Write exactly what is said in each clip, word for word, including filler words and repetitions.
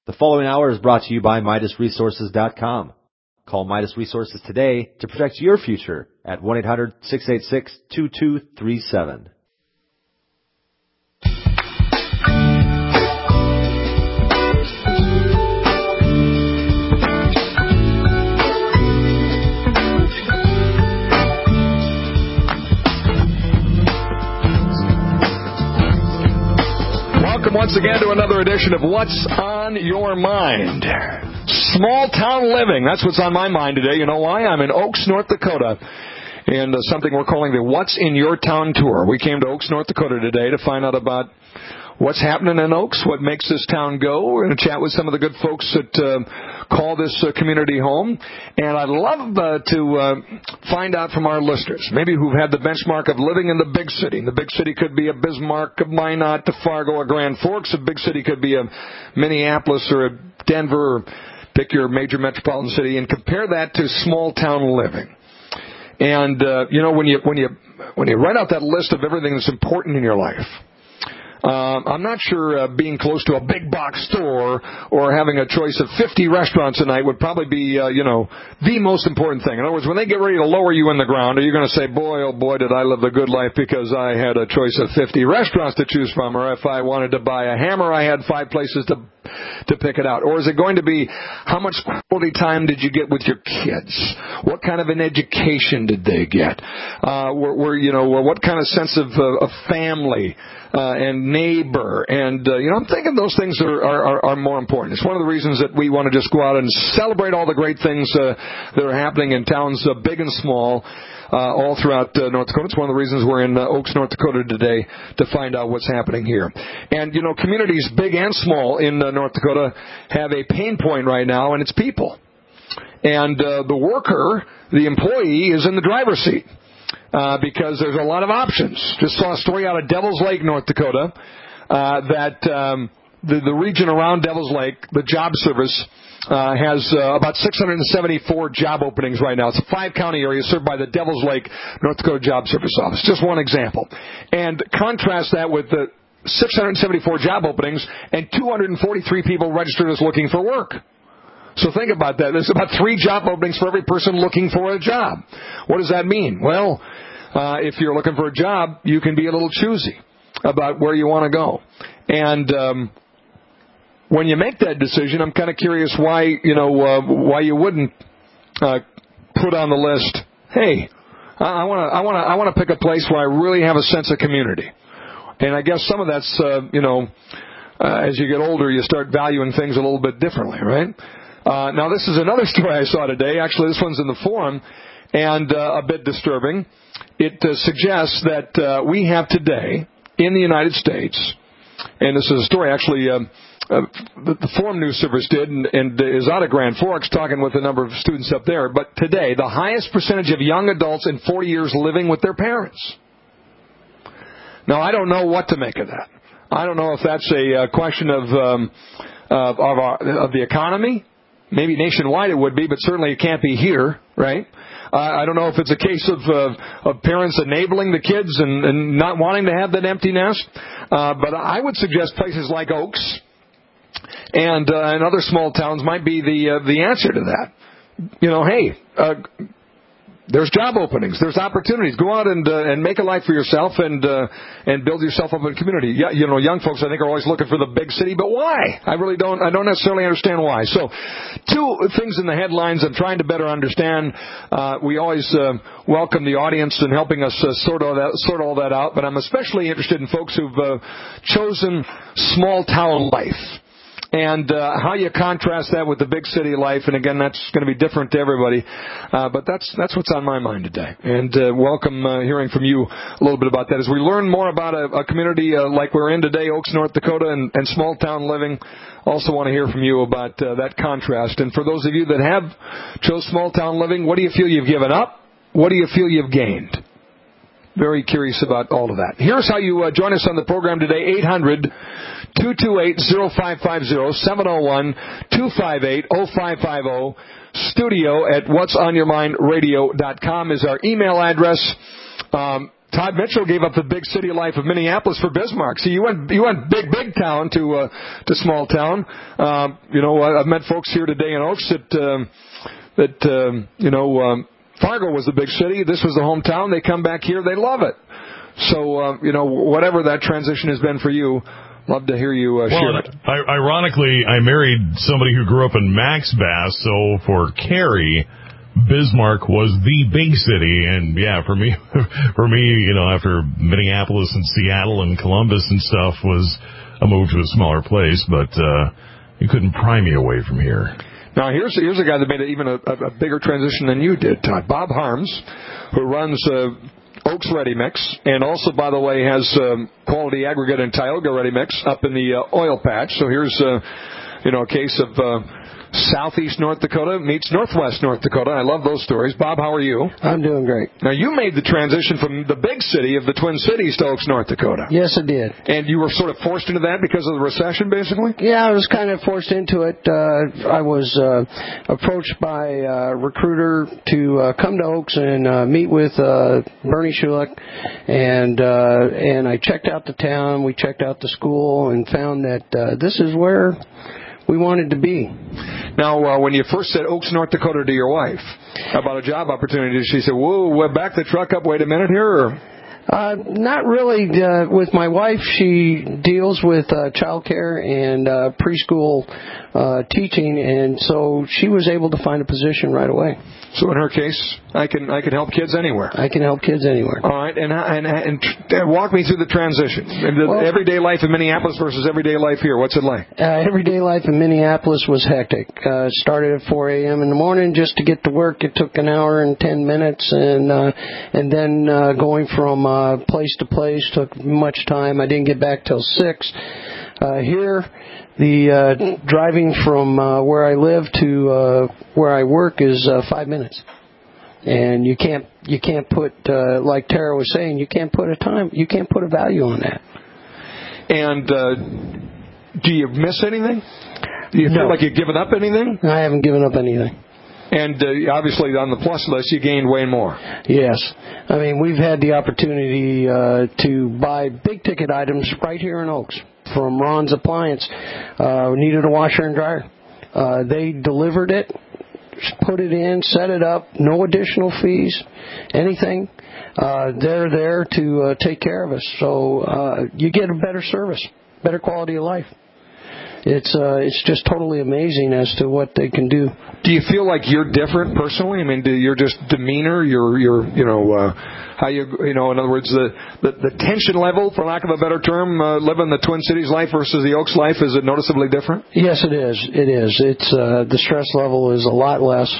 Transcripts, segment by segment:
The following hour is brought to you by Midas Resources dot com. Call Midas Resources today to protect your future at one eight hundred six eight six two two three seven. Welcome once again to another edition of What's on Your Mind. Small town living, that's what's on my mind today. You know why? I'm in Oaks, North Dakota, and uh, something we're calling the What's in Your Town Tour. We came to Oaks, North Dakota today to find out about what's happening in Oaks, what makes this town go. We're going to chat with some of the good folks that uh, call this uh, community home. And I'd love uh, to uh, find out from our listeners, maybe who've had the benchmark of living in the big city. And the big city could be a Bismarck, a Minot, a Fargo, a Grand Forks. A big city could be a Minneapolis or a Denver, or pick your major metropolitan city, and compare that to small town living. And, uh, you know, when you, when you, when you write out that list of everything that's important in your life, Uh, I'm not sure uh, being close to a big box store or having a choice of fifty restaurants a night would probably be, uh, you know, the most important thing. In other words, when they get ready to lower you in the ground, are you going to say, boy, oh boy, did I live the good life because I had a choice of fifty restaurants to choose from, or if I wanted to buy a hammer, I had five places to to pick it out? Or is it going to be how much quality time did you get with your kids? What kind of an education did they get? Uh, were, were you know, what kind of sense of, uh, of family uh, and neighbor? And, uh, you know, I'm thinking those things are, are, are more important. It's one of the reasons that we want to just go out and celebrate all the great things uh, that are happening in towns uh, big and small. Uh, all throughout uh, North Dakota. It's one of the reasons we're in uh, Oaks, North Dakota today to find out what's happening here. And, you know, communities big and small in uh, North Dakota have a pain point right now, and it's people. And uh, the worker, the employee, is in the driver's seat uh, because there's a lot of options. Just saw a story out of Devil's Lake, North Dakota, uh, that um, the, the region around Devil's Lake, the job service, Uh, has uh, about six hundred seventy-four job openings right now. It's a five-county area served by the Devil's Lake, North Dakota Job Service Office. Just one example. And contrast that with the six hundred seventy-four job openings and two hundred forty-three people registered as looking for work. So think about that. There's about three job openings for every person looking for a job. What does that mean? Well, uh, if you're looking for a job, you can be a little choosy about where you want to go. And um when you make that decision, I'm kind of curious why, you know, uh, why you wouldn't uh, put on the list, hey, I want to I want to I want to pick a place where I really have a sense of community. And I guess some of that's, uh, you know, uh, as you get older, you start valuing things a little bit differently, right? Uh, now, this is another story I saw today. Actually, this one's in the forum, and uh, a bit disturbing. It uh, suggests that uh, we have today in the United States, and this is a story actually uh, Uh, the, the Forum News Service did, and, and is out of Grand Forks, talking with a number of students up there. But today, the highest percentage of young adults in forty years living with their parents. Now, I don't know what to make of that. I don't know if that's a uh, question of um, of, of, our, of the economy. Maybe nationwide it would be, but certainly it can't be here, right? Uh, I don't know if it's a case of, uh, of parents enabling the kids and, and not wanting to have that empty nest. Uh, but I would suggest places like Oaks and uh, and other small towns might be the uh, the answer to that. You know, hey, uh, there's job openings, there's opportunities. Go out and uh, and make a life for yourself and uh, and build yourself up in a community. Yeah, you know, young folks I think are always looking for the big city, but why? I really don't. I don't necessarily understand why. So, two things in the headlines I'm trying to better understand. Uh, we always uh, welcome the audience in helping us uh, sort all that sort all that out. But I'm especially interested in folks who've uh, chosen small town life. And uh, how you contrast that with the big city life, and again, that's going to be different to everybody. Uh, but that's that's what's on my mind today. And uh, welcome uh, hearing from you a little bit about that. As we learn more about a, a community uh, like we're in today, Oaks, North Dakota, and, and small town living, also want to hear from you about uh, that contrast. And for those of you that have chose small town living, what do you feel you've given up? What do you feel you've gained? Very curious about all of that. Here's how you uh, join us on the program today. eight hundred two two eight oh five five oh, seven oh one two five eight oh five five oh. Studio at what's on your mind radio dot com is our email address. Um, Todd Mitchell gave up the big city life of Minneapolis for Bismarck. See, you went you went big big town to uh, to small town. Um, you know, I've met folks here today in Oaks that um, that um, you know um, Fargo was the big city. This was the hometown. They come back here, they love it. So uh, you know, whatever that transition has been for you, love to hear you uh, well, share it. I, ironically, I married somebody who grew up in Max Bass, so for Carrie, Bismarck was the big city, and yeah, for me, for me, you know, after Minneapolis and Seattle and Columbus and stuff was a move to a smaller place, but uh, you couldn't pry me away from here. Now, here's here's a guy that made a, even a, a bigger transition than you did, Todd. Bob Harms, who runs uh, Oaks Ready Mix, and also, by the way, has um, Quality Aggregate and Tioga Ready Mix up in the uh, oil patch. So here's, uh, you know, a case of uh, Southeast North Dakota meets Northwest North Dakota. I love those stories. Bob, how are you? I'm doing great. Now, you made the transition from the big city of the Twin Cities to Oaks, North Dakota. Yes, I did. And you were sort of forced into that because of the recession, basically? Yeah, I was kind of forced into it. Uh, I was uh, approached by a recruiter to uh, come to Oaks and uh, meet with uh, Bernie Schulich, and uh, and I checked out the town. We checked out the school and found that uh, this is where we wanted to be. Now, uh, when you first said Oaks, North Dakota to your wife about a job opportunity, she said, whoa, back the truck up, wait a minute here? Or? Uh, not really. Uh, with my wife, she deals with uh, child care and uh, preschool uh, teaching, and so she was able to find a position right away. So in her case, I can I can help kids anywhere. I can help kids anywhere. All right, and and, and, and walk me through the transition. The well, everyday life in Minneapolis versus everyday life here. What's it like? Uh, everyday life in Minneapolis was hectic. Uh, started at four a.m. in the morning just to get to work. It took an hour and ten minutes, and uh, and then uh, going from uh, place to place took much time. I didn't get back till six. Uh, here, the uh, driving from uh, where I live to uh, where I work is uh, five minutes, and you can't you can't put uh, like Tara was saying, you can't put a time, you can't put a value on that. And uh, do you miss anything? Do you no. feel like you've given up anything? I haven't given up anything. And uh, obviously on the plus list, you gained way more. Yes. I mean, we've had the opportunity uh, to buy big-ticket items right here in Oaks from Ron's Appliance. Uh, we needed a washer and dryer. Uh, they delivered it, put it in, set it up, no additional fees, anything. Uh, they're there to uh, take care of us. So uh, you get a better service, better quality of life. It's uh, it's just totally amazing as to what they can do. Do you feel like you're different personally? I mean, do your just demeanor, your your you know uh, how you you know in other words the, the the tension level, for lack of a better term, uh, living the Twin Cities life versus the Oaks life, is it noticeably different? Yes, it is. It is. It's uh, the stress level is a lot less.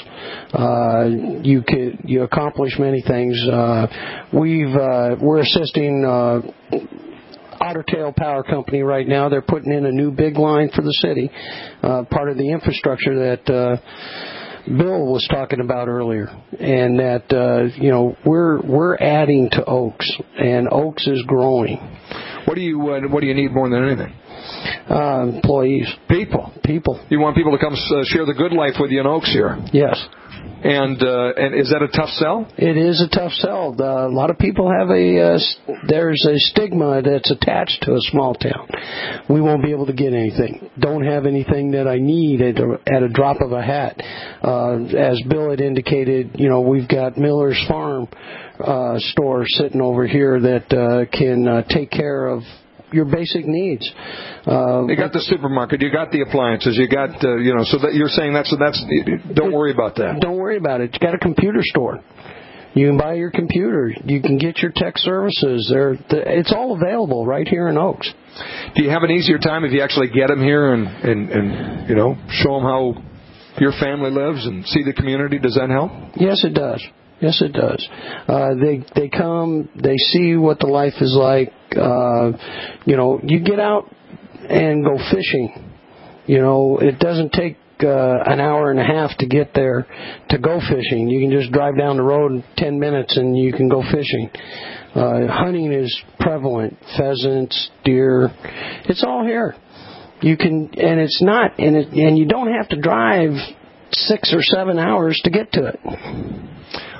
Uh, you can you accomplish many things. Uh, we've uh, we're assisting. Uh, Otter Tail Power Company right now. They're putting in a new big line for the city, uh, part of the infrastructure that uh, Bill was talking about earlier, and that uh, you know we're we're adding to Oaks, and Oaks is growing. What do you uh, what do you need more than anything? Uh, employees, people, people. You want people to come uh, share the good life with you in Oaks here. Yes. And uh, and is that a tough sell? It is a tough sell. Uh, a lot of people have a uh, there's a stigma that's attached to a small town. We won't be able to get anything. Don't have anything that I need at a, at a drop of a hat. Uh, as Bill had indicated, you know, we've got Miller's Farm uh, store sitting over here that uh, can uh, take care of your basic needs. Uh, you got the supermarket, you got the appliances, you got, uh, you know, so that you're saying that's, that's, don't worry about that. Don't worry about it. You got a computer store. You can buy your computer. You can get your tech services. They're, it's all available right here in Oaks. Do you have an easier time if you actually get them here and, and, and you know, show them how your family lives and see the community? Does that help? Yes, it does. Yes, it does. Uh, they they come, they see what the life is like. Uh, you know, you get out and go fishing. You know, it doesn't take uh, an hour and a half to get there to go fishing. You can just drive down the road in ten minutes and you can go fishing. Uh, hunting is prevalent. Pheasants, deer, it's all here. You can, and it's not, and it, and you don't have to drive six or seven hours to get to it.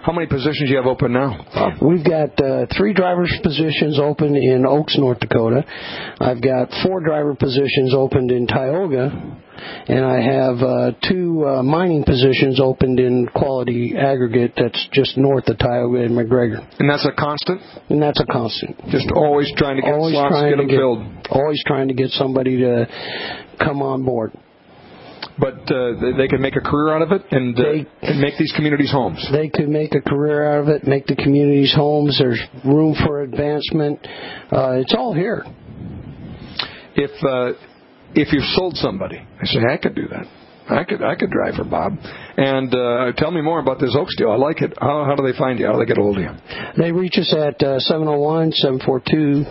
How many positions do you have open now, Bob? We've got uh, three driver's positions open in Oaks, North Dakota. I've got four driver positions opened in Tioga, and I have uh, two uh, mining positions opened in Quality Aggregate that's just north of Tioga and McGregor. And that's a constant? And that's a constant. Just always trying to get always slots, trying get to them get, filled. Always trying to get somebody to come on board. But uh, they, they can make a career out of it and, uh, they, and make these communities homes. They could make a career out of it, make the communities homes. There's room for advancement. Uh, it's all here. If uh, if you've sold somebody, I say, I could do that. I could I could drive for Bob. And uh, tell me more about this Oaks deal. I like it. How, how do they find you? How do they get a hold of you? They reach us at uh, seven oh one, seven four two,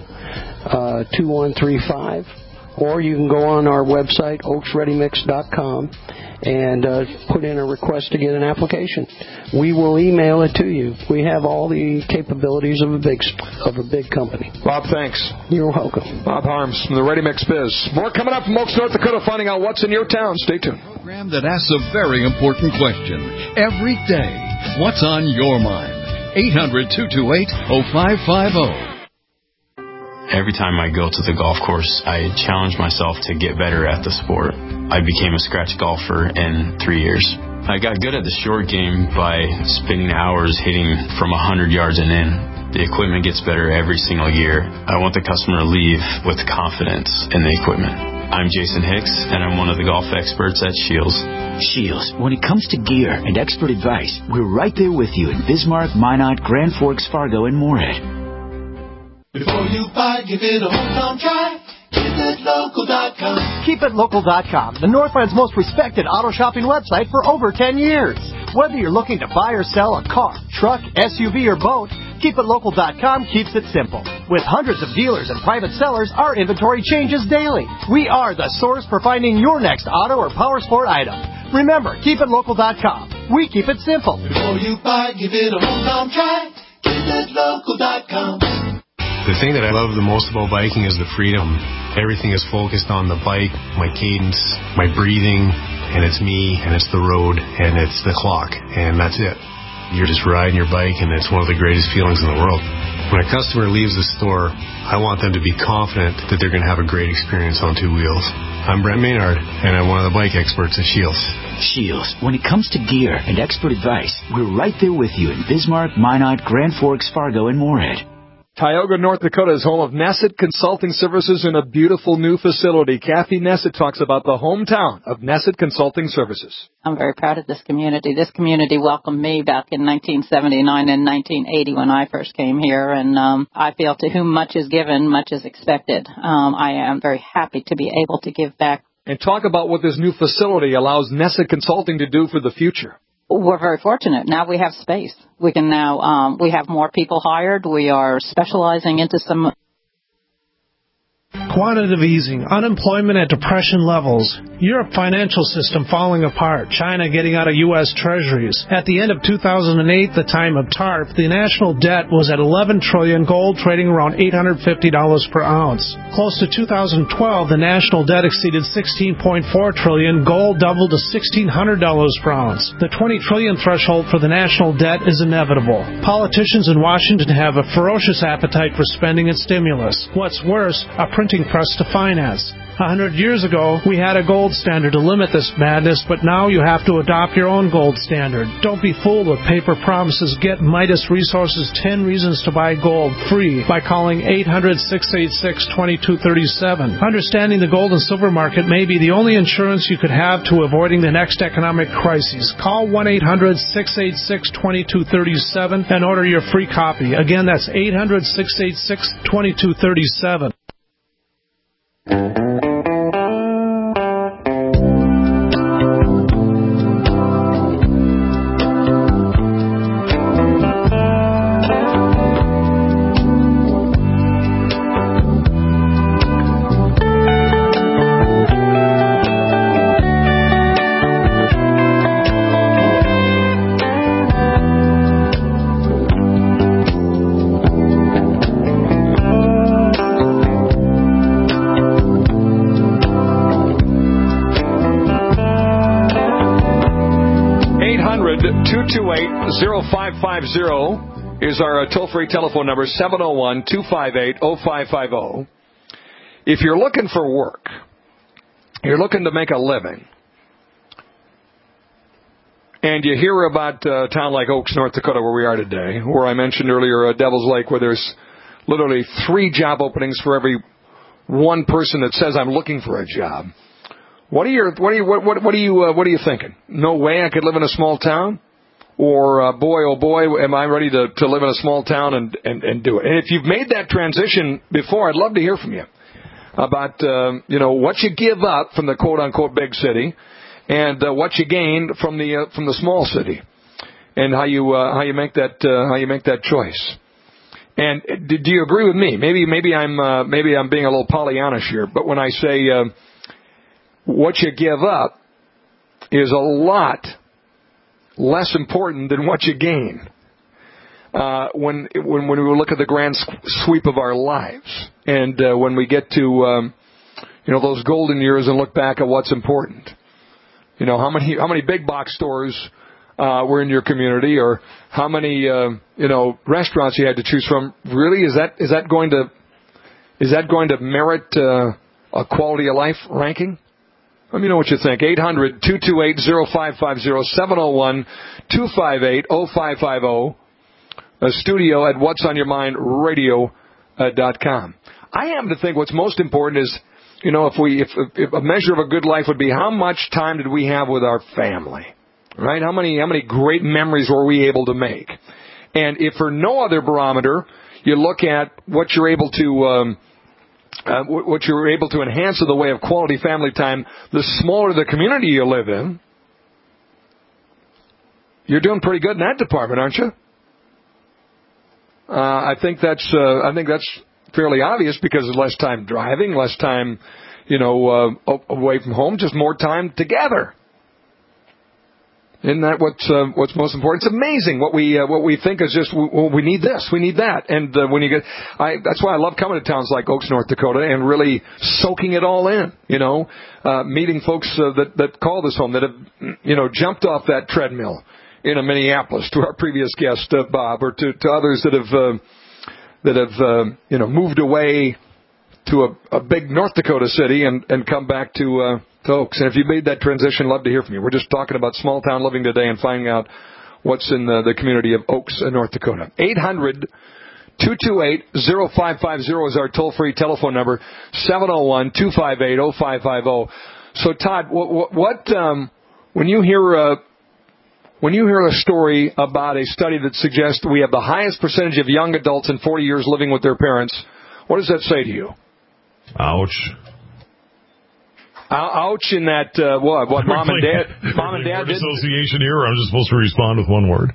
two one three five. Or you can go on our website, oaks ready mix dot com, and uh, put in a request to get an application. We will email it to you. We have all the capabilities of a big of a big company. Bob, thanks. You're welcome. Bob Harms from the Ready Mix Biz. More coming up from Oaks, North Dakota, finding out what's in your town. Stay tuned. Program that asks a very important question every day. What's on your mind? eight hundred, two two eight, oh five five oh. Every time I go to the golf course, I challenge myself to get better at the sport. I became a scratch golfer in three years. I got good at the short game by spending hours hitting from one hundred yards and in. The equipment gets better every single year. I want the customer to leave with confidence in the equipment. I'm Jason Hicks, and I'm one of the golf experts at Shields. Shields, when it comes to gear and expert advice, we're right there with you in Bismarck, Minot, Grand Forks, Fargo, and Moorhead. Before you buy, give it a hometown try. keep it local dot com. keep it local dot com, the Northland's most respected auto shopping website for over ten years. Whether you're looking to buy or sell a car, truck, S U V, or boat, keep it local dot com keeps it simple. With hundreds of dealers and private sellers, our inventory changes daily. We are the source for finding your next auto or power sport item. Remember, keep it local dot com. We keep it simple. Before you buy, give it a hometown try. keep it local dot com. The thing that I love the most about biking is the freedom. Everything is focused on the bike, my cadence, my breathing, and it's me, and it's the road, and it's the clock, and that's it. You're just riding your bike, and it's one of the greatest feelings in the world. When a customer leaves the store, I want them to be confident that they're going to have a great experience on two wheels. I'm Brent Maynard, and I'm one of the bike experts at Shields. Shields, when it comes to gear and expert advice, we're right there with you in Bismarck, Minot, Grand Forks, Fargo, and Moorhead. Tioga, North Dakota is home of Nesset Consulting Services in a beautiful new facility. Kathy Nesset talks about the hometown of Nesset Consulting Services. I'm very proud of this community. This community welcomed me back in nineteen seventy-nine and nineteen eighty when I first came here, and um, I feel to whom much is given, much is expected. Um, I am very happy to be able to give back. And talk about what this new facility allows Nesset Consulting to do for the future. We're very fortunate. Now we have space. We can now, um, we have more people hired. We are specializing into some... Quantitative easing, unemployment at depression levels, Europe financial system falling apart, China getting out of U S treasuries. At the end of two thousand eight, the time of TARP, the national debt was at eleven trillion dollars, gold trading around eight hundred fifty dollars per ounce. Close to two thousand twelve, the national debt exceeded sixteen point four trillion dollars, gold doubled to sixteen hundred dollars per ounce. The twenty trillion dollars threshold for the national debt is inevitable. Politicians in Washington have a ferocious appetite for spending and stimulus. What's worse, a printing press to finance. A hundred years ago, we had a gold standard to limit this madness, but now you have to adopt your own gold standard. Don't be fooled with paper promises. Get Midas Resources ten Reasons to Buy Gold free by calling eight hundred, six eight six, two two three seven. Understanding the gold and silver market may be the only insurance you could have to avoiding the next economic crisis. Call one eight hundred, six eight six, two two three seven and order your free copy. Again, that's eight hundred, six eight six, two two three seven. two two eight, oh five five oh is our uh, toll-free telephone number, seven oh one, two five eight, oh five five oh. If you're looking for work, you're looking to make a living, and you hear about uh, a town like Oaks, North Dakota, where we are today, where I mentioned earlier uh, Devil's Lake, where there's literally three job openings for every one person that says I'm looking for a job. What are your what are you what what, what are you uh, what are you thinking? No way I could live in a small town, or uh, boy oh boy am I ready to to live in a small town and and and do it. And if you've made that transition before, I'd love to hear from you about um, you know what you give up from the quote unquote big city, and uh, what you gain from the uh, from the small city, and how you uh, how you make that uh, how you make that choice. And do, do you agree with me? Maybe maybe I'm uh, maybe I'm being a little Pollyannish here, but when I say uh, what you give up is a lot less important than what you gain. Uh, when when when we look at the grand sweep of our lives, and uh, when we get to um, you know those golden years and look back at what's important, you know how many how many big box stores uh, were in your community, or how many uh, you know restaurants you had to choose from. Really, is that is that going to is that going to merit uh, a quality of life ranking? Let me know what you think. eight hundred, two two eight, oh five five oh, seven oh one, two five eight, oh five five oh. A studio at whats on your mind radio dot com. I happen to think what's most important is, you know, if we, if, if a measure of a good life would be how much time did we have with our family, right? How many, how many great memories were we able to make? And if for no other barometer, you look at what you're able to, um, uh, what you're able to enhance in the way of quality family time, the smaller the community you live in, you're doing pretty good in that department, aren't you? Uh, I think that's uh, I think that's fairly obvious because there's less time driving, less time, you know, uh, away from home, just more time together. Isn't that what's uh, what's most important? It's amazing what we uh, what we think is just well, we need this, we need that, and uh, when you get, I that's why I love coming to towns like Oaks, North Dakota, and really soaking it all in. You know, uh, meeting folks uh, that that call this home, that have you know jumped off that treadmill in a Minneapolis, to our previous guest, uh, Bob, or to, to others that have, uh, that have, uh, you know, moved away to a, a big North Dakota city and, and come back to, uh, to Oaks. And if you made that transition, love to hear from you. We're just talking about small town living today and finding out what's in the, the community of Oaks, uh, North Dakota. eight hundred, two two eight, oh five five oh is our toll-free telephone number, seven oh one, two five eight, oh five five oh. So, Todd, what, what um, when you hear, uh, When you hear a story about a study that suggests we have the highest percentage of young adults in forty years living with their parents, what does that say to you? Ouch. Ouch in that, uh, what, what mom and dad, mom and dad did? Association here, I'm just supposed to respond with one word.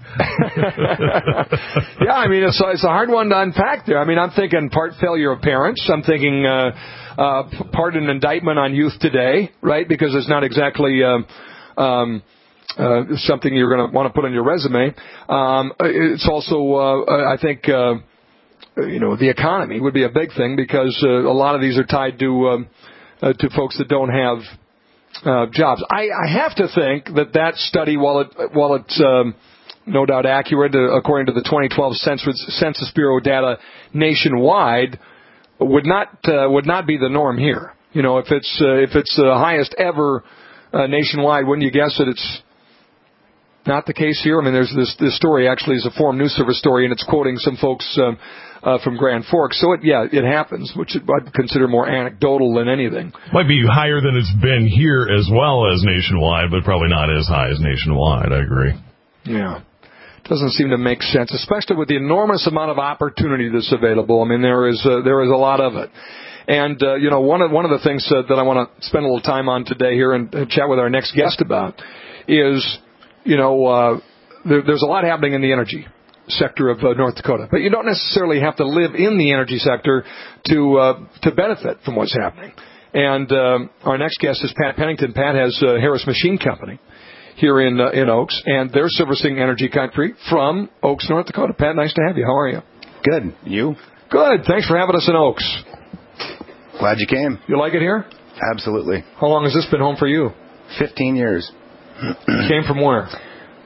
Yeah, I mean, it's, it's a hard one to unpack there. I mean, I'm thinking part failure of parents. I'm thinking, uh, uh, part an indictment on youth today, right? Because it's not exactly, um, um, Uh, something you're going to want to put on your resume. Um, it's also, uh, I think, uh, you know, the economy would be a big thing because uh, a lot of these are tied to um, uh, to folks that don't have uh, jobs. I, I have to think that that study, while it while it's um, no doubt accurate uh, according to the twenty twelve Census, Census Bureau data nationwide, would not uh, would not be the norm here. You know, if it's uh, if it's the highest ever uh, nationwide, wouldn't you guess that it's not the case here? I mean, there's this, this story actually is a Forum News Service story, and it's quoting some folks um, uh, from Grand Forks. So, it, yeah, it happens, which I'd consider more anecdotal than anything. Might be higher than it's been here as well as nationwide, but probably not as high as nationwide. I agree. Yeah. Doesn't seem to make sense, especially with the enormous amount of opportunity that's available. I mean, there is uh, there is a lot of it. And, uh, you know, one of, one of the things uh, that I want to spend a little time on today here and uh, chat with our next guest about is, you know, uh, there, there's a lot happening in the energy sector of uh, North Dakota, but you don't necessarily have to live in the energy sector to uh, to benefit from what's happening. And um, our next guest is Pat Pennington. Pat has uh, Harris Machine Company here in uh, in Oaks, and they're servicing energy country from Oaks, North Dakota. Pat, nice to have you. How are you? Good. You? Good. Thanks for having us in Oaks. Glad you came. You like it here? Absolutely. How long has this been home for you? Fifteen years. Came from where?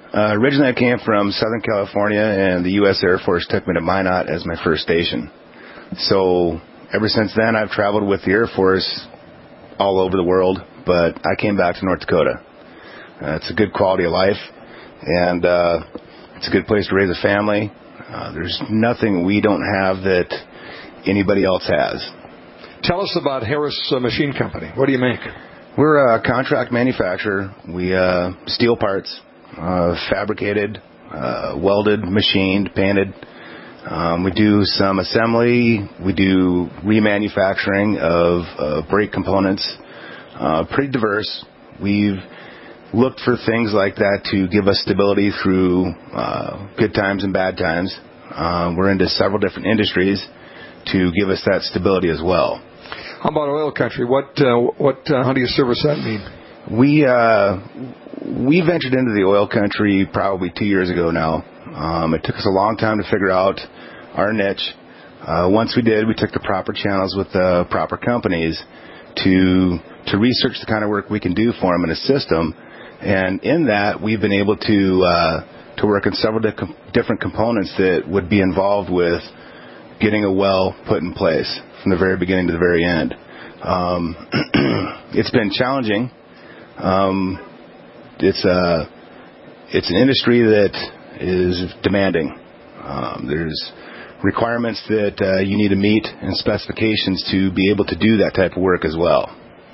Uh, originally, I came from Southern California, and the U S Air Force took me to Minot as my first station. So ever since then, I've traveled with the Air Force all over the world, but I came back to North Dakota. Uh, it's a good quality of life, and uh, it's a good place to raise a family. Uh, there's nothing we don't have that anybody else has. Tell us about Harris uh, Machine Company. What do you make? We're a contract manufacturer. We uh, steal parts, uh, fabricated, uh, welded, machined, painted. Um, we do some assembly. We do remanufacturing of uh, brake components. Uh, pretty diverse. We've looked for things like that to give us stability through uh, good times and bad times. Uh, we're into several different industries to give us that stability as well. How about oil country? What, uh, what, uh, how do you service that need? We uh, we ventured into the oil country probably two years ago now. Um, it took us a long time to figure out our niche. Uh, once we did, we took the proper channels with the proper companies to to research the kind of work we can do for them and assist them. And in that, we've been able to uh, to work on several di- different components that would be involved with getting a well put in place from the very beginning to the very end. Um, it's been challenging. Um, it's a it's an industry that is demanding. Um, there's requirements that uh, you need to meet and specifications to be able to do that type of work as well.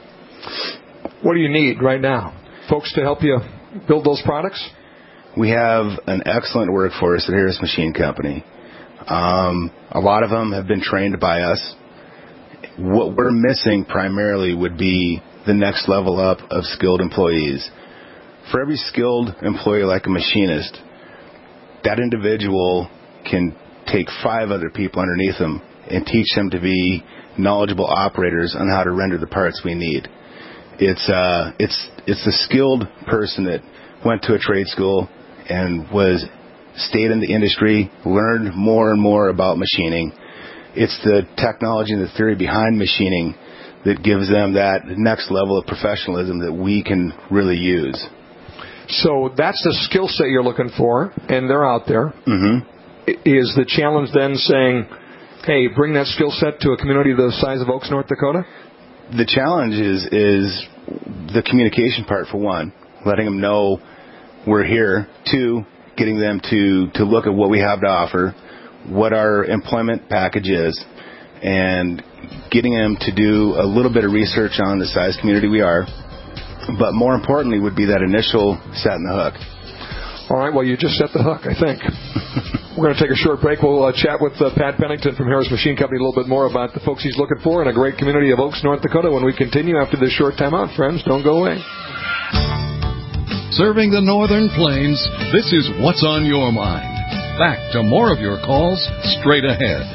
What do you need right now? Folks to help you build those products? We have an excellent workforce at Harris Machine Company. Um, a lot of them have been trained by us. What we're missing primarily would be the next level up of skilled employees. For every skilled employee like a machinist, that individual can take five other people underneath them and teach them to be knowledgeable operators on how to render the parts we need. It's uh, it's it's the skilled person that went to a trade school and was stayed in the industry, learned more and more about machining. It's the technology and the theory behind machining that gives them that next level of professionalism that we can really use. So that's the skill set you're looking for, and they're out there. Mm-hmm. Is the challenge then saying, hey, bring that skill set to a community the size of Oaks, North Dakota? The challenge is is the communication part, for one, letting them know we're here. Two, getting them to, to look at what we have to offer, what our employment package is, and getting them to do a little bit of research on the size community we are. But more importantly would be that initial setting the hook. All right, well, you just set the hook, I think. We're going to take a short break. We'll uh, chat with uh, Pat Pennington from Harris Machine Company a little bit more about the folks he's looking for in a great community of Oaks, North Dakota when we continue after this short time out. Friends, don't go away. Serving the Northern Plains, this is What's on Your Mind. Back to more of your calls straight ahead.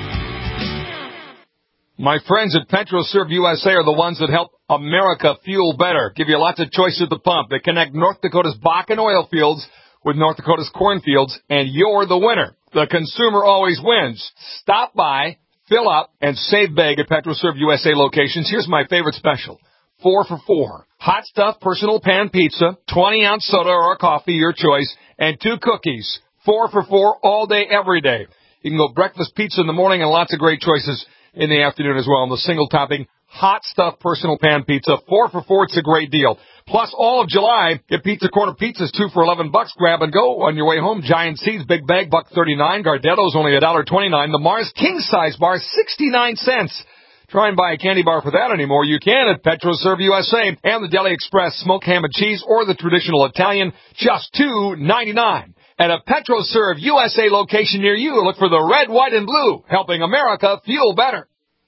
My friends at PetroServe U S A are the ones that help America fuel better. Give you lots of choice at the pump. They connect North Dakota's Bakken oil fields with North Dakota's cornfields, and you're the winner. The consumer always wins. Stop by, fill up, and save big at PetroServe U S A locations. Here's my favorite special. Four for four. Hot stuff personal pan pizza, twenty ounce soda or a coffee, your choice, and two cookies. Four for four all day, every day. You can go breakfast pizza in the morning and lots of great choices in the afternoon as well. And the single topping hot stuff personal pan pizza, four for four. It's a great deal. Plus, all of July, get Pizza Corner pizzas, two for eleven bucks. Grab and go on your way home. Giant Seeds, big bag, buck thirty-nine. Gardetto's only a dollar twenty-nine. The Mars king size bar, sixty-nine cents. Try and buy a candy bar for that anymore. You can at PetroServe U S A and the Deli Express smoked ham and cheese or the traditional Italian, just two ninety-nine. At a PetroServe U S A location near you, look for the red, white, and blue, helping America fuel better.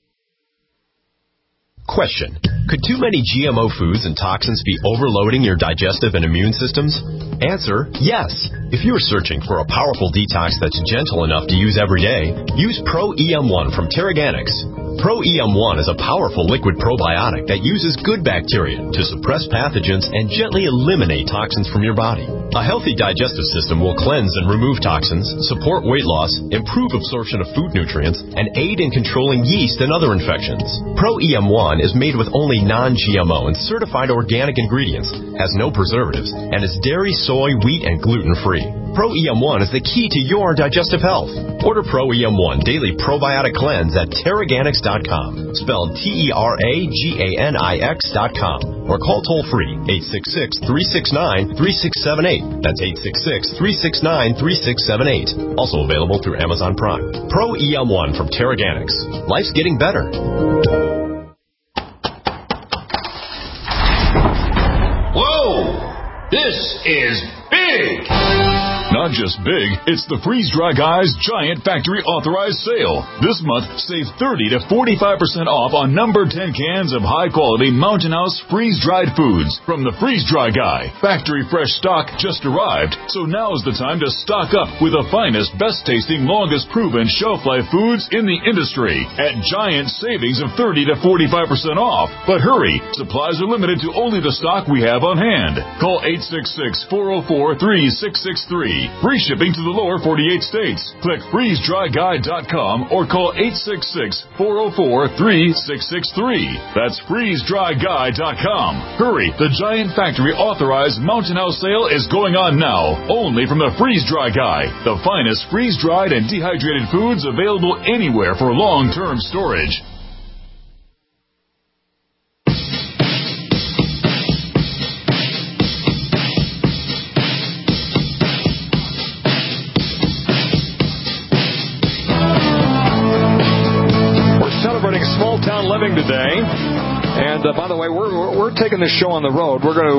Question. Could too many G M O foods and toxins be overloading your digestive and immune systems? Answer, yes. If you're searching for a powerful detox that's gentle enough to use every day, use Pro E M one from Terraganics. Pro E M one is a powerful liquid probiotic that uses good bacteria to suppress pathogens and gently eliminate toxins from your body. A healthy digestive system will cleanse and remove toxins, support weight loss, improve absorption of food nutrients, and aid in controlling yeast and other infections. Pro E M one is made with only non-G M O and certified organic ingredients, has no preservatives, and is dairy, soy, wheat, and gluten-free. Pro E M one is the key to your digestive health. Order Pro E M one Daily Probiotic Cleanse at Terraganics dot com, spelled T E R A G A N I X dot com, or call toll-free eight six six, three six nine, three six seven eight. That's eight six six, three six nine, three six seven eight. Also available through Amazon Prime. Pro E M one from Terraganics. Life's getting better. Whoa! This is big! Not just big, it's the Freeze Dry Guy's Giant Factory Authorized Sale. This month, save thirty to forty-five percent off on number ten cans of high-quality Mountain House freeze-dried foods from the Freeze Dry Guy. Factory fresh stock just arrived, so now is the time to stock up with the finest, best-tasting, longest-proven shelf-life foods in the industry at giant savings of thirty to forty-five percent off. But hurry, supplies are limited to only the stock we have on hand. Call eight six six, four oh four, three six six three. Free shipping to the lower forty-eight states. Click freeze dry guy dot com or call eight six six, four oh four, three six six three. That's freeze dry guy dot com. Hurry, the Giant Factory Authorized Mountain House sale is going on now, only from the Freeze Dry Guy, the finest freeze-dried and dehydrated foods available anywhere for long-term storage. Small town living today, and uh, by the way, we're, we're we're taking this show on the road. We're going to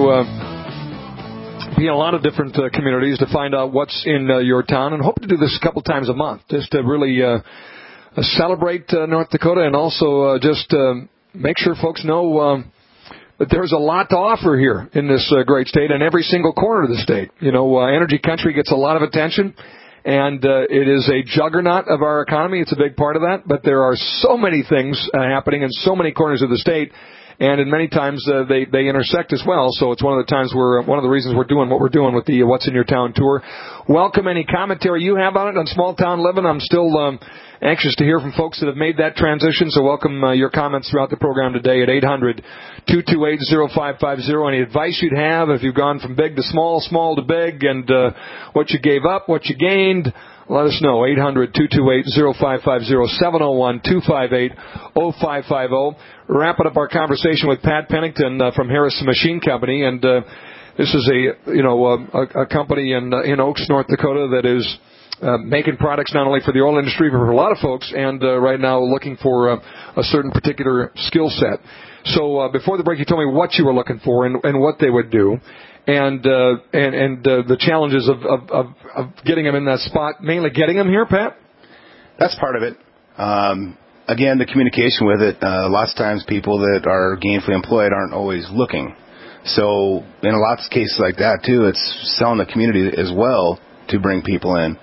uh, be in a lot of different uh, communities to find out what's in uh, your town, and hope to do this a couple times a month, just to really uh, uh, celebrate uh, North Dakota, and also uh, just uh, make sure folks know um, that there's a lot to offer here in this uh, great state, and every single corner of the state. You know, uh, Energy Country gets a lot of attention. And uh, it is a juggernaut of our economy. It's a big part of that. But there are so many things uh, happening in so many corners of the state, and in many times uh, they they intersect as well. So it's one of the times we're one of the reasons we're doing what we're doing with the uh, What's in Your Town tour. Welcome any commentary you have on it on small town living. I'm still um, anxious to hear from folks that have made that transition. So welcome uh, your comments throughout the program today at eight hundred, two two eight, oh five five oh. Any advice you'd have if you've gone from big to small, small to big, and uh, what you gave up, what you gained. Let us know. eight hundred, two two eight, oh five five oh, seven oh one, two five eight, oh five five oh. Wrapping up our conversation with Pat Pennington uh, from Harris Machine Company. And uh, this is a, you know, a, a company in, uh, in Oaks, North Dakota that is uh, making products not only for the oil industry, but for a lot of folks, and uh, right now looking for uh, a certain particular skill set. So uh, before the break, you told me what you were looking for and, and what they would do. And uh, and and uh, the challenges of, of, of, of getting them in that spot, mainly getting them here, Pat? That's part of it. Um, again, the communication with it. Uh, lots of times people that are gainfully employed aren't always looking. So in a lot of cases like that, too, it's selling the community as well to bring people in.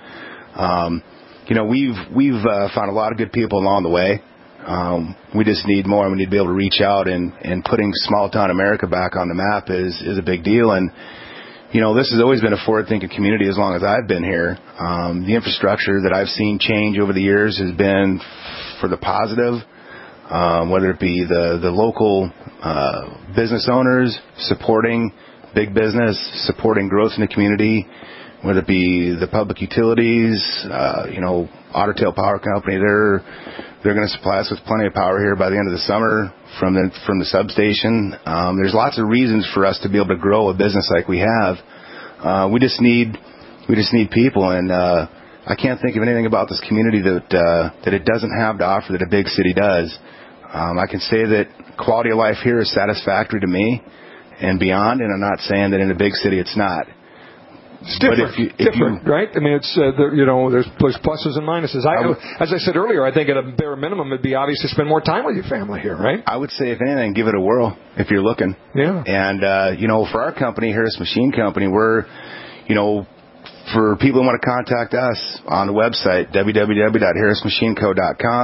Um, you know, we've we've uh, found a lot of good people along the way. Um, we just need more, and we need to be able to reach out, and, and putting small town America back on the map is, is a big deal. And, you know, this has always been a forward-thinking community as long as I've been here. Um, the infrastructure that I've seen change over the years has been for the positive, um, whether it be the, the local uh, business owners supporting big business, supporting growth in the community, whether it be the public utilities, uh, you know, Otter Tail Power Company, they're they're going to supply us with plenty of power here by the end of the summer from the from the substation. Um, there's lots of reasons for us to be able to grow a business like we have. Uh, we just need we just need people, and uh, I can't think of anything about this community that uh, that it doesn't have to offer that a big city does. Um, I can say that quality of life here is satisfactory to me and beyond, and I'm not saying that in a big city it's not. It's different, if you, if different, you, right? I mean, it's, uh, the, you know, there's, there's pluses and minuses. I, I would, as I said earlier, I think at a bare minimum, it'd be obvious to spend more time with your family here, right? I would say, if anything, give it a whirl if you're looking. Yeah. And, uh, you know, for our company, Harris Machine Company, we're, you know, for people who want to contact us on the website, w w w dot harris machine co dot com,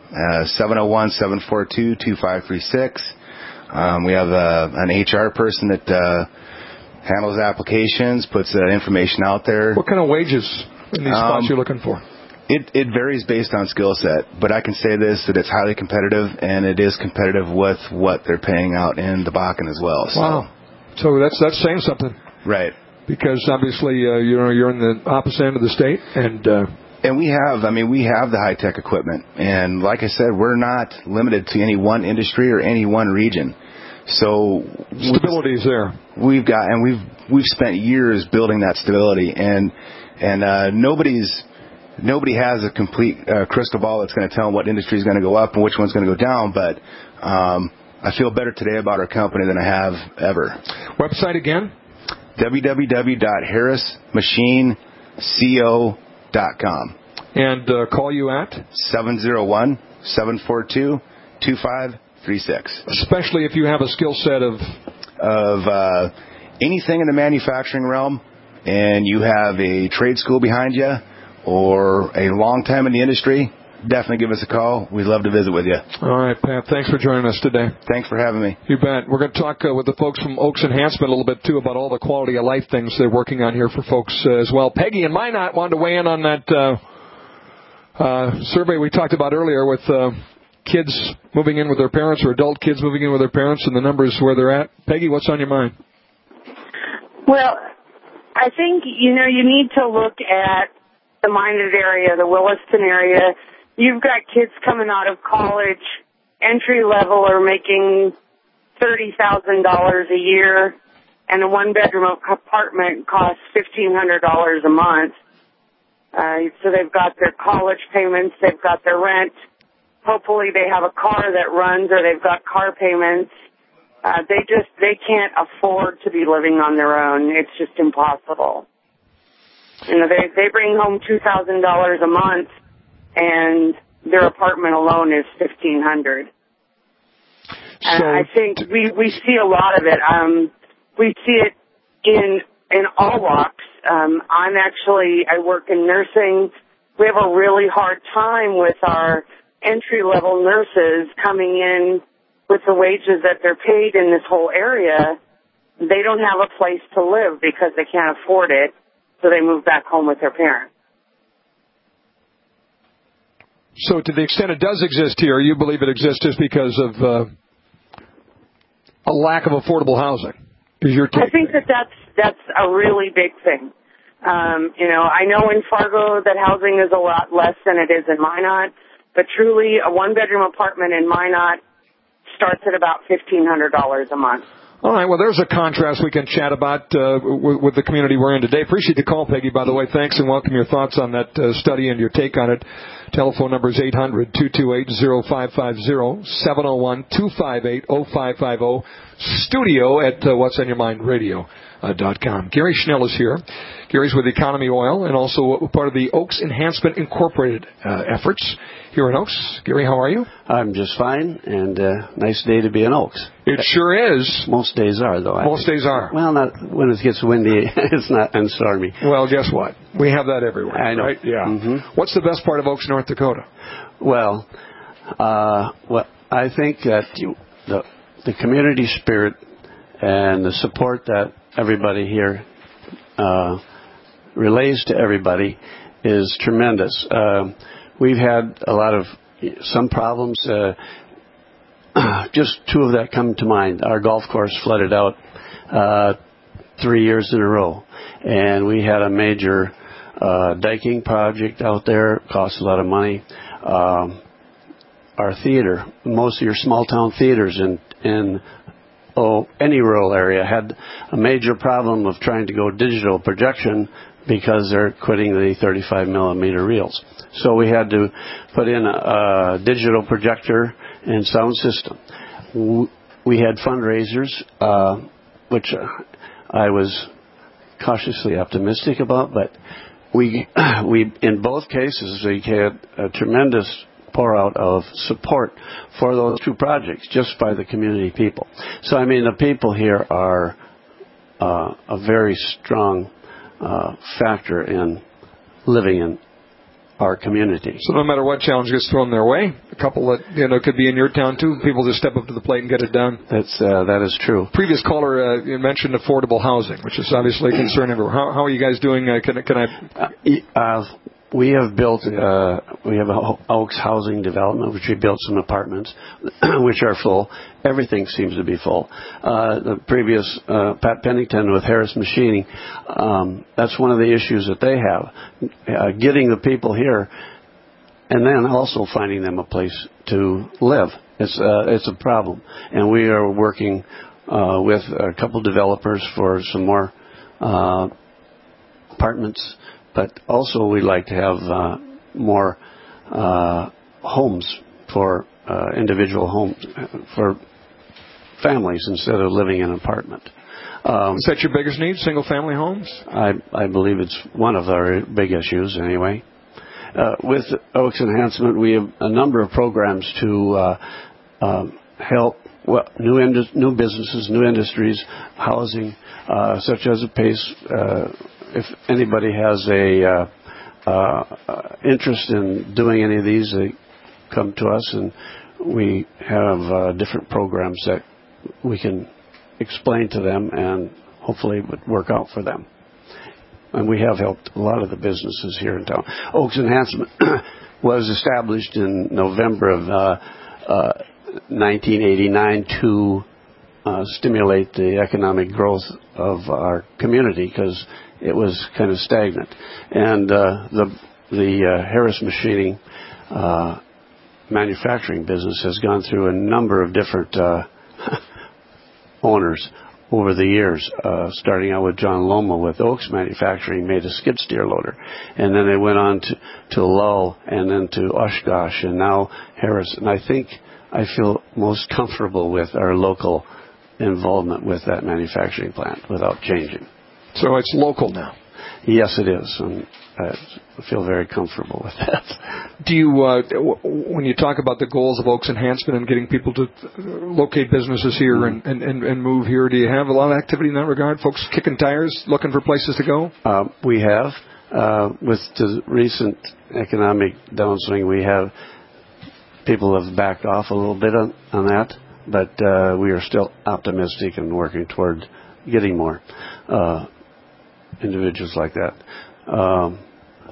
uh, seven oh one, seven four two, two five three six. Um, we have uh, an H R person that uh, handles applications, puts uh, information out there. What kind of wages in these spots Um, you're looking for? It, it varies based on skill set, but I can say this, that it's highly competitive, and it is competitive with what they're paying out in the Bakken as well. So. Wow. So that's that's saying something. Right. Because obviously, uh, you know, you're in the opposite end of the state, and... Uh, And we have, I mean, we have the high-tech equipment. And like I said, we're not limited to any one industry or any one region. So stability is there. We've got, and we've we've spent years building that stability, and and uh, nobody's nobody has a complete uh, crystal ball that's going to tell them what industry is going to go up and which one's going to go down. But um, I feel better today about our company than I have ever. Website again? w w w dot harris machine co dot com. And uh, call you at? seven oh one, seven four two, two five three six. Especially if you have a skill set of... Of uh, anything in the manufacturing realm, and you have a trade school behind you or a long time in the industry, definitely give us a call. We'd love to visit with you. All right, Pat, thanks for joining us today. Thanks for having me. You bet. We're going to talk uh, with the folks from Oaks Enhancement a little bit, too, about all the quality of life things they're working on here for folks uh, as well. Peggy and Minot wanted to weigh in on that uh, uh, survey we talked about earlier with uh, kids moving in with their parents or adult kids moving in with their parents and the numbers where they're at. Peggy, what's on your mind? Well, I think, you know, you need to look at the Minot area, the Williston area. You've got kids coming out of college, entry level, are making thirty thousand dollars a year, and a one-bedroom apartment costs fifteen hundred dollars a month. Uh, so they've got their college payments, they've got their rent. Hopefully they have a car that runs, or they've got car payments. Uh, they just, they can't afford to be living on their own. It's just impossible. You know, they, they bring home two thousand dollars a month, and their apartment alone is fifteen hundred dollars. And I think we, we see a lot of it. Um, we see it in, in all walks. Um, I'm actually, I work in nursing. We have a really hard time with our entry-level nurses coming in with the wages that they're paid in this whole area. They don't have a place to live because they can't afford it, so they move back home with their parents. So to the extent it does exist here, you believe it exists just because of uh, a lack of affordable housing? Is your take? I think that that's, that's a really big thing. Um, you know, I know in Fargo that housing is a lot less than it is in Minot, but truly a one-bedroom apartment in Minot starts at about fifteen hundred dollars a month. All right, well, there's a contrast we can chat about uh, with, with the community we're in today. Appreciate the call, Peggy, by the way. Thanks, and welcome your thoughts on that uh, study and your take on it. Telephone number is eight hundred, two two eight, oh five five oh, seven oh one, two five eight, oh five five oh, studio at uh, what's on your mind radio dot com. Gary Schnell is here. Gary's with Economy Oil and also part of the Oaks Enhancement Incorporated uh, efforts here in Oaks. Gary, how are you? I'm just fine, and uh, nice day to be in Oaks. It sure is. Most days are, though. Most days are. Well, not when it gets windy. It's not and stormy. Well, guess what? We have that everywhere. I know. Right? Yeah. Mm-hmm. What's the best part of Oaks, North Dakota? Well, uh, well, I think that you, the the community spirit and the support that everybody here uh, relays to everybody is tremendous. Uh, we've had a lot of some problems. Uh, just two of that come to mind. Our golf course flooded out uh, three years in a row, and we had a major uh, diking project out there. It cost a lot of money. Um, our theater, most of your small town theaters in in oh, any rural area had a major problem of trying to go digital projection because they're quitting the thirty-five millimeter reels. So we had to put in a, a digital projector and sound system. We had fundraisers, uh, which I was cautiously optimistic about, but we, we in both cases, we had a tremendous pour out of support for those two projects just by the community people. So, I mean, the people here are uh, a very strong uh, factor in living in our community. So no matter what challenge gets thrown their way, a couple that you know could be in your town too, people just step up to the plate and get it done. That's uh, that is true. Previous caller uh, you mentioned affordable housing, which is obviously a concern everywhere. How, how are you guys doing? Uh, can, can I? Uh, we have built. Uh, we have a Oaks housing development, which we built some apartments, which are full. Everything seems to be full. Uh, the previous uh, Pat Pennington with Harris Machining, um, that's one of the issues that they have, uh, getting the people here, and then also finding them a place to live. It's uh, it's a problem, and we are working uh, with a couple developers for some more uh, apartments. But also we'd like to have uh, more uh, homes for uh, individual homes for families instead of living in an apartment. Um, Is that your biggest need, single-family homes? I, I believe it's one of our big issues anyway. Uh, with Oaks Enhancement, we have a number of programs to uh, uh, help well, new indus- new businesses, new industries, housing, uh, such as a PACE. Uh, if anybody has a uh, uh, interest in doing any of these, they come to us, and we have uh, different programs that we can explain to them, and hopefully it would work out for them. And we have helped a lot of the businesses here in town. Oaks Enhancement was established in November of uh, uh, nineteen eighty-nine to uh, stimulate the economic growth of our community because it was kind of stagnant. And uh, the the uh, Harris Machining uh, manufacturing business has gone through a number of different uh, owners over the years, uh, starting out with John Loma with Oaks Manufacturing, made a skid steer loader. And then they went on to, to Lull and then to Oshkosh and now Harris. And I think I feel most comfortable with our local involvement with that manufacturing plant without changing. So it's local now? Yes, it is. And I feel very comfortable with that. Do you, uh, when you talk about the goals of Oaks Enhancement and getting people to locate businesses here mm-hmm. and, and, and move here, do you have a lot of activity in that regard? Folks kicking tires, looking for places to go? Uh, we have. Uh, with the recent economic downswing, we have people have backed off a little bit on, on that, but uh, we are still optimistic and working toward getting more uh, individuals like that. Um,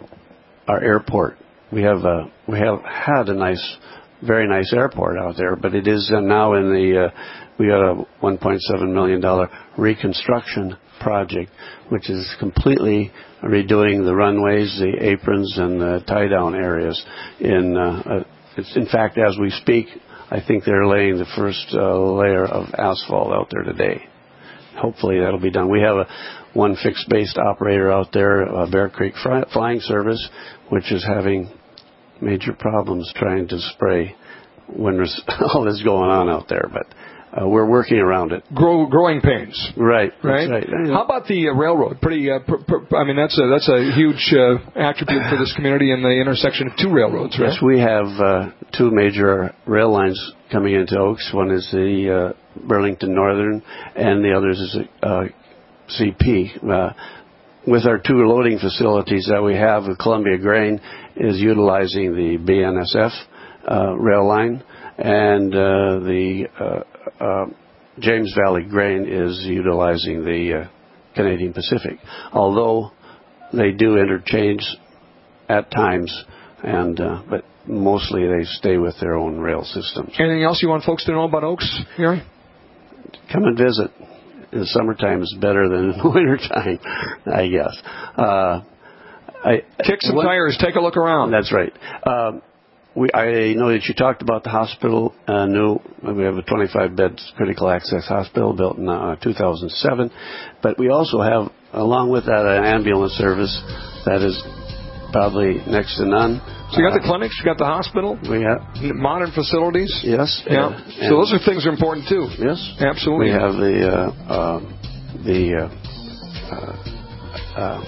our airport, we have a, we have had a nice, very nice airport out there, but it is uh, now in the uh, we got a one point seven million dollar reconstruction project, which is completely redoing the runways, the aprons, and the tie down areas. In uh, uh, it's in fact, as we speak, I think they're laying the first uh, layer of asphalt out there today. Hopefully that'll be done. We have a one fixed-based operator out there, uh, Bear Creek Fly- Flying Service, which is having major problems trying to spray when there's all this going on out there. But uh, we're working around it. Grow, growing pains. Right. Right. right. How about the uh, railroad? Pretty. Uh, pr- pr- I mean, that's a that's a huge uh, attribute for this community in the intersection of two railroads, right? Yes, we have uh, two major rail lines coming into Oaks. One is the uh, Burlington Northern, and the other is uh, C P. Uh, with our two loading facilities that we have, Columbia Grain is utilizing the B N S F uh, rail line, and uh, the uh, uh, James Valley Grain is utilizing the uh, Canadian Pacific. Although they do interchange at times, and uh, but mostly they stay with their own rail systems. Anything else you want folks to know about Oaks, Gary? Come and visit. In the summertime is better than in the wintertime, I guess. Uh, I, Kick some what, tires, take a look around. That's right. Um, we, I know that you talked about the hospital. Uh, new, we have a twenty-five bed critical access hospital built in uh, two thousand seven. But we also have, along with that, an ambulance service that is probably next to none. So you got the clinics, you got the hospital, we have modern facilities. Yes. Yeah. Uh, so those are things that are important too. Yes. Absolutely. We have the uh, uh, the uh, uh, uh,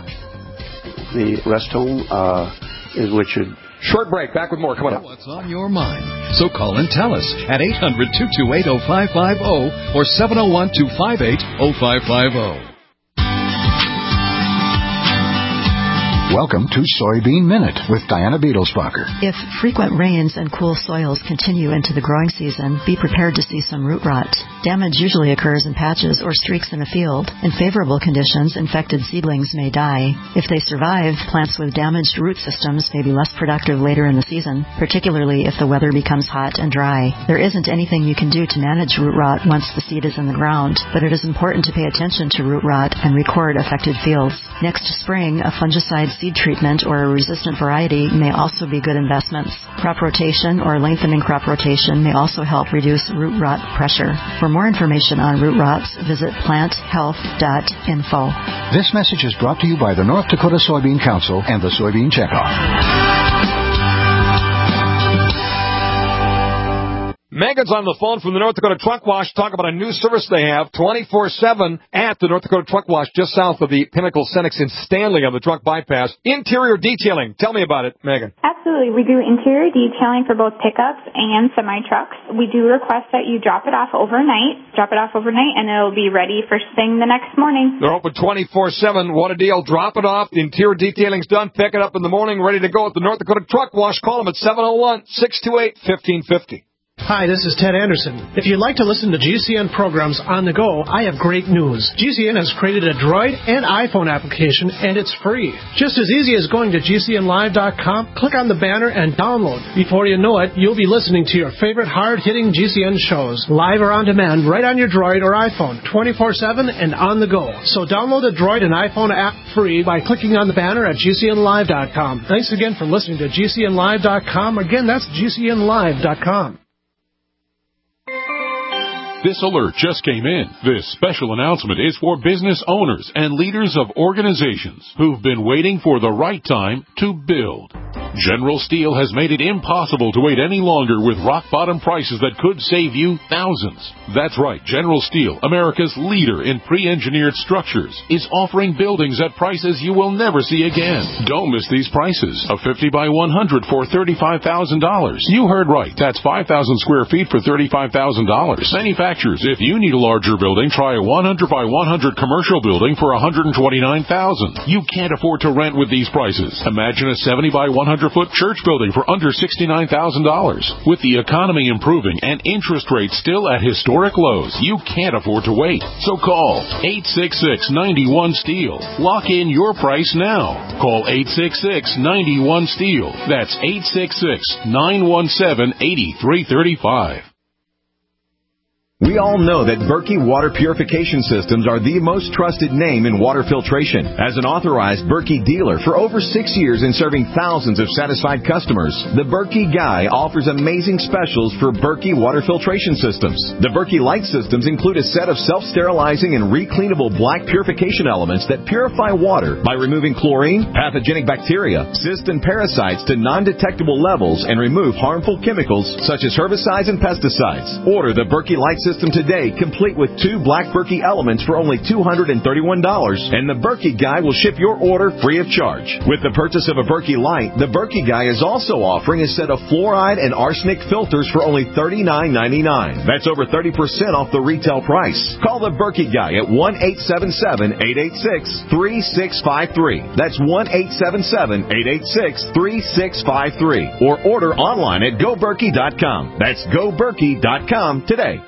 the rest home, uh, is which should. Short break. Back with more. Coming up. What's on your mind? So call and tell us at eight hundred, two two eight, oh five five oh or seven oh one, two five eight, oh five five oh. Welcome to Soybean Minute with Diana Beadlesbacher. If frequent rains and cool soils continue into the growing season, be prepared to see some root rot. Damage usually occurs in patches or streaks in a field. In favorable conditions, infected seedlings may die. If they survive, plants with damaged root systems may be less productive later in the season, particularly if the weather becomes hot and dry. There isn't anything you can do to manage root rot once the seed is in the ground, but it is important to pay attention to root rot and record affected fields. Next spring, a fungicide seed treatment or a resistant variety may also be good investments. Crop rotation or lengthening crop rotation may also help reduce root rot pressure. For more information on root rots, visit plant health dot info. This message is brought to you by the North Dakota Soybean Council and the Soybean Checkoff. Megan's on the phone from the North Dakota Truck Wash. Talk about a new service they have twenty-four seven at the North Dakota Truck Wash just south of the Pinnacle Cenex in Stanley on the truck bypass. Interior detailing. Tell me about it, Megan. Absolutely. We do interior detailing for both pickups and semi-trucks. We do request that you drop it off overnight. Drop it off overnight, and it'll be ready first thing the next morning. They're open twenty-four seven. What a deal. Drop it off. The interior detailing's done. Pick it up in the morning, ready to go at the North Dakota Truck Wash. Call them at seven oh one, six two eight, one five five zero. Hi, this is Ted Anderson. If you'd like to listen to G C N programs on the go, I have great news. G C N has created a Droid and iPhone application, and it's free. Just as easy as going to G C N live dot com, click on the banner, and download. Before you know it, you'll be listening to your favorite hard-hitting G C N shows, live or on demand, right on your Droid or iPhone, twenty-four seven and on the go. So download the Droid and iPhone app free by clicking on the banner at G C N live dot com. Thanks again for listening to G C N live dot com. Again, that's G C N live dot com. This alert just came in. This special announcement is for business owners and leaders of organizations who've been waiting for the right time to build. General Steel has made it impossible to wait any longer with rock-bottom prices that could save you thousands. That's right, General Steel, America's leader in pre-engineered structures, is offering buildings at prices you will never see again. Don't miss these prices. A fifty by one hundred for thirty-five thousand dollars. You heard right. That's five thousand square feet for thirty-five thousand dollars. Manufacturers, if you need a larger building, try a one hundred by one hundred commercial building for one hundred twenty-nine thousand dollars. You can't afford to rent with these prices. Imagine a seventy by one hundred foot church building for under sixty-nine thousand dollars. With the economy improving and interest rates still at historic lows, you can't afford to wait. So call eight six six, nine one, STEEL. Lock in your price now. Call eight six six, nine one, STEEL. That's eight six six, nine one seven, eight three three five. We all know that Berkey Water Purification Systems are the most trusted name in water filtration. As an authorized Berkey dealer for over six years and serving thousands of satisfied customers, the Berkey Guy offers amazing specials for Berkey Water Filtration Systems. The Berkey Light Systems include a set of self-sterilizing and recleanable black purification elements that purify water by removing chlorine, pathogenic bacteria, cysts, and parasites to non-detectable levels and remove harmful chemicals such as herbicides and pesticides. Order the Berkey Light Systems System today, complete with two black Berkey elements for only two hundred thirty-one dollars, and the Berkey Guy will ship your order free of charge. With the purchase of a Berkey Light, the Berkey Guy is also offering a set of fluoride and arsenic filters for only thirty-nine ninety-nine. That's over thirty percent off the retail price. Call the Berkey Guy at one eight seven seven, eight eight six, three six five three. That's one eight seven seven, eight eight six, three six five three. Or order online at go berkey dot com. That's go berkey dot com today.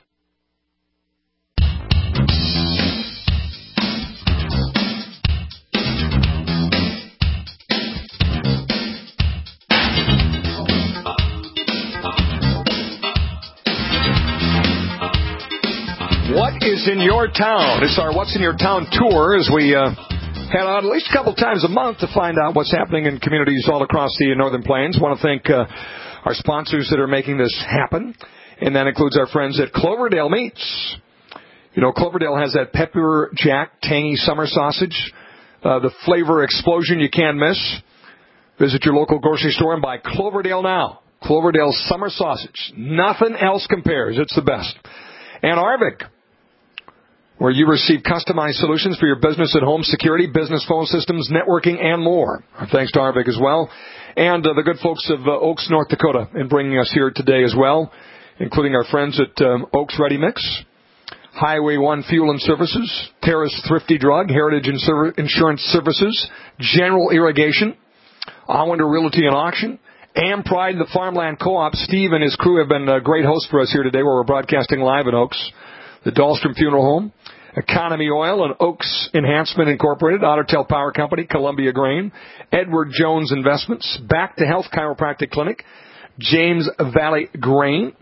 What is in your town? It's our What's in Your Town tour as we uh, head out at least a couple times a month to find out what's happening in communities all across the Northern Plains. I want to thank uh, our sponsors that are making this happen, and that includes our friends at Cloverdale Meats. You know, Cloverdale has that pepper jack tangy summer sausage, uh, the flavor explosion you can't miss. Visit your local grocery store and buy Cloverdale now. Cloverdale summer sausage. Nothing else compares. It's the best. And Arvik, where you receive customized solutions for your business at home, security, business phone systems, networking, and more. Our thanks to Arvik as well. And uh, the good folks of uh, Oaks, North Dakota, in bringing us here today as well, including our friends at um, Oaks Ready Mix. Highway one Fuel and Services, Terrace Thrifty Drug, Heritage Insurance Services, General Irrigation, Allwinder Realty and Auction, Am Pride, the Farmland Co-op. Steve and his crew have been a great host for us here today where we're broadcasting live in Oaks. The Dahlstrom Funeral Home, Economy Oil and Oaks Enhancement Incorporated, Ottertail Power Company, Columbia Grain, Edward Jones Investments, Back to Health Chiropractic Clinic, James Valley Grain,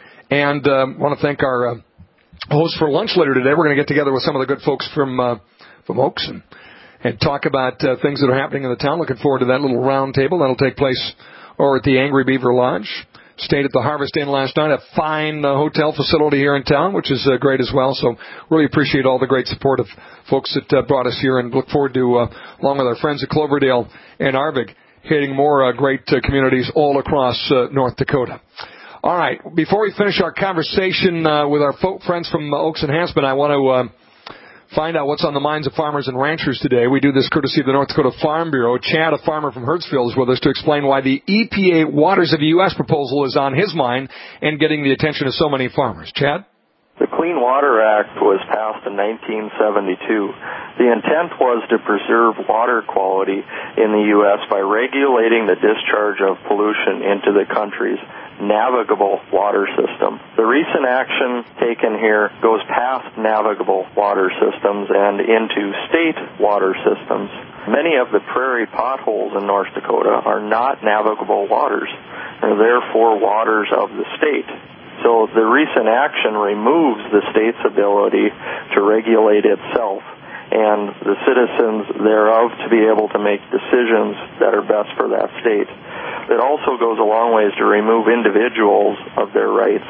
and I uh, want to thank our uh, host for lunch later today. We're going to get together with some of the good folks from uh, from Oaks and, and talk about uh, things that are happening in the town. Looking forward to that little round table. That'll take place over at the Angry Beaver Lodge. Stayed at the Harvest Inn last night, a fine uh, hotel facility here in town, which is uh, great as well. So really appreciate all the great support of folks that uh, brought us here and look forward to, uh, along with our friends at Cloverdale and Arvig, hitting more uh, great uh, communities all across uh, North Dakota. All right, before we finish our conversation uh, with our folk friends from uh, Oaks Enhancement, I want to uh, find out what's on the minds of farmers and ranchers today. We do this courtesy of the North Dakota Farm Bureau. Chad, a farmer from Hertzfield, is with us to explain why the E P A Waters of the U S proposal is on his mind and getting the attention of so many farmers. Chad? The Clean Water Act was passed in nineteen seventy-two. The intent was to preserve water quality in the U S by regulating the discharge of pollution into the country's navigable water system. The recent action taken here goes past navigable water systems and into state water systems. Many of the prairie potholes in North Dakota are not navigable waters, and therefore waters of the state. So the recent action removes the state's ability to regulate itself and the citizens thereof to be able to make decisions that are best for that state. It also goes a long ways to remove individuals of their rights.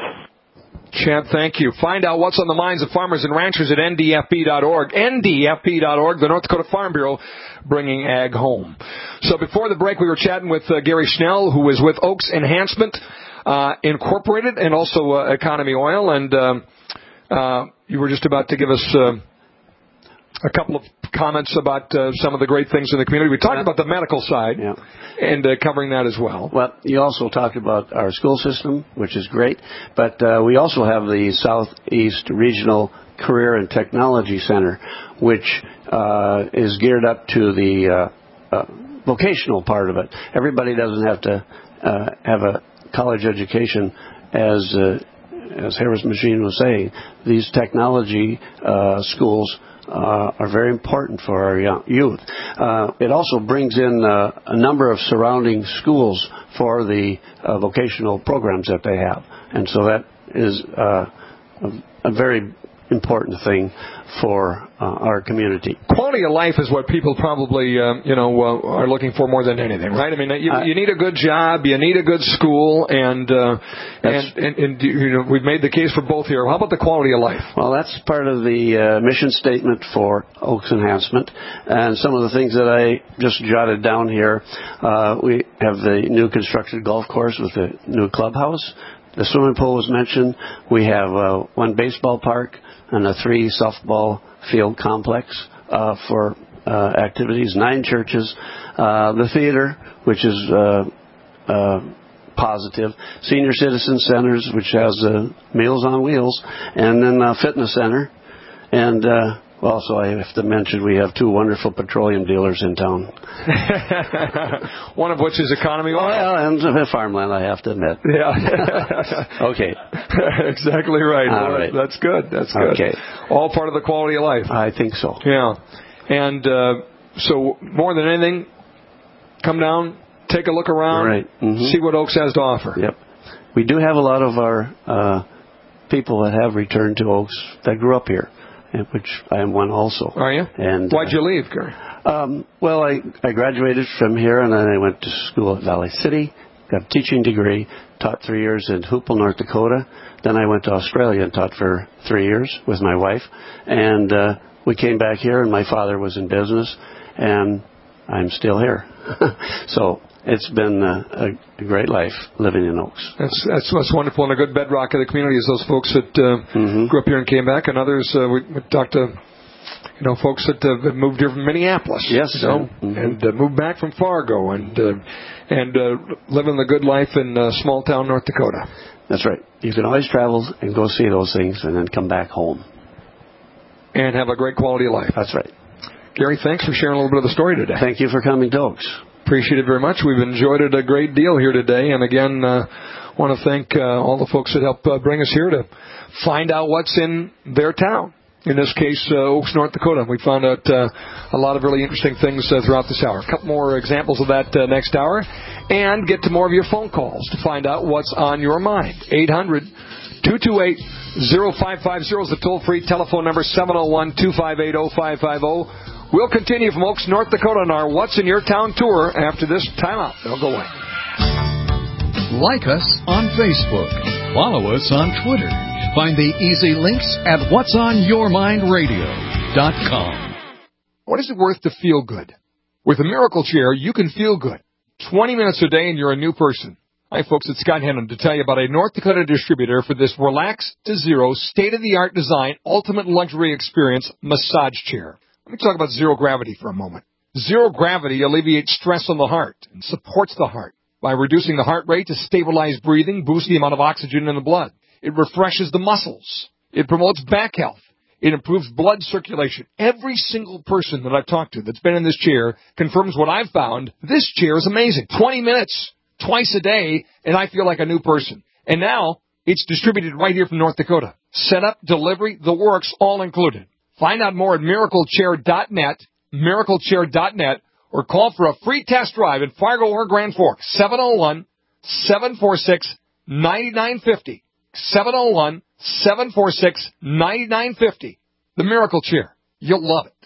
Chad, thank you. Find out what's on the minds of farmers and ranchers at N D F B dot org. N D F B dot org, the North Dakota Farm Bureau, bringing ag home. So before the break, we were chatting with uh, Gary Schnell, who is with Oaks Enhancement uh, Incorporated and also uh, Economy Oil. And um, uh, you were just about to give us uh, a couple of comments about uh, some of the great things in the community. We talked yeah. about the medical side yeah. and uh, covering that as well. Well, you also talked about our school system, which is great, but uh, we also have the Southeast Regional Career and Technology Center, which uh, is geared up to the uh, uh, vocational part of it. Everybody doesn't have to uh, have a college education, as uh, as Harris Machine was saying. These technology uh, schools Uh, are very important for our young youth. Uh, it also brings in uh, a number of surrounding schools for the uh, vocational programs that they have. And so that is uh, a, a very important thing for uh, our community. Quality of life is what people probably, uh, you know, uh, are looking for more than anything, right? I mean, you, you need a good job, you need a good school, and, uh, and, and, and you know, we've made the case for both here. How about the quality of life? Well, that's part of the uh, mission statement for Oaks Enhancement, and some of the things that I just jotted down here. Uh, we have the new constructed golf course with the new clubhouse. The swimming pool was mentioned. We have uh, one baseball park and a three softball field complex uh, for uh, activities, nine churches, uh, the theater, which is uh, uh, positive, senior citizen centers, which has uh, Meals on Wheels, and then a fitness center. And uh, also, I have to mention we have two wonderful petroleum dealers in town. One of which is Economy Oil. Well, and farmland, I have to admit. Yeah. Okay. Exactly right. All right. That's good. That's good. Okay. All part of the quality of life. I think so. Yeah. And uh, so, more than anything, come down, take a look around, right. mm-hmm. see what Oaks has to offer. Yep. We do have a lot of our uh, people that have returned to Oaks that grew up here, which I am one also. Are you? And why'd you leave, Gary? Um, well, I, I graduated from here, and then I went to school at Valley City, got a teaching degree, taught three years in Hoople, North Dakota. Then I went to Australia and taught for three years with my wife. And uh, we came back here, and my father was in business, and I'm still here. So it's been a, a great life living in Oaks. That's, that's what's wonderful, and a good bedrock of the community is those folks that uh, mm-hmm. grew up here and came back, and others, uh, we, we talked to, you know, folks that uh, have moved here from Minneapolis. Yes, you know, mm-hmm. and uh, moved back from Fargo, and uh, and uh, living the good life in uh, small town North Dakota. That's right. You can always travel and go see those things and then come back home. and have a great quality of life. That's right. Gary, thanks for sharing a little bit of the story today. Thank you for coming to Oaks. Appreciate it very much. We've enjoyed it a great deal here today. And again, uh, want to thank uh, all the folks that helped uh, bring us here to find out what's in their town. In this case, uh, Oaks, North Dakota. We found out uh, a lot of really interesting things uh, throughout this hour. A couple more examples of that uh, next hour. And get to more of your phone calls to find out what's on your mind. eight hundred, two two eight, oh five five oh is the toll-free telephone number, seven oh one, two five eight, oh five five oh. We'll continue from Oaks, North Dakota on our What's in Your Town tour after this timeout. Don't go away. Like us on Facebook. Follow us on Twitter. Find the easy links at whats on your mind radio dot com. What is it worth to feel good? With a Miracle Chair, you can feel good. twenty minutes a day and you're a new person. Hi, folks. It's Scott Hennon to tell you about a North Dakota distributor for this Relax to Zero, state-of-the-art design, ultimate luxury experience massage chair. Let me talk about zero gravity for a moment. Zero gravity alleviates stress on the heart and supports the heart by reducing the heart rate to stabilize breathing, boost the amount of oxygen in the blood. It refreshes the muscles. It promotes back health. It improves blood circulation. Every single person that I've talked to that's been in this chair confirms what I've found. This chair is amazing. twenty minutes, twice a day, and I feel like a new person. And now it's distributed right here from North Dakota. Setup, delivery, the works, all included. Find out more at miracle chair dot net, miracle chair dot net, or call for a free test drive in Fargo or Grand Forks, seven oh one, seven four six, nine nine five oh, seven oh one, seven four six, nine nine five oh. The Miracle Chair. You'll love it.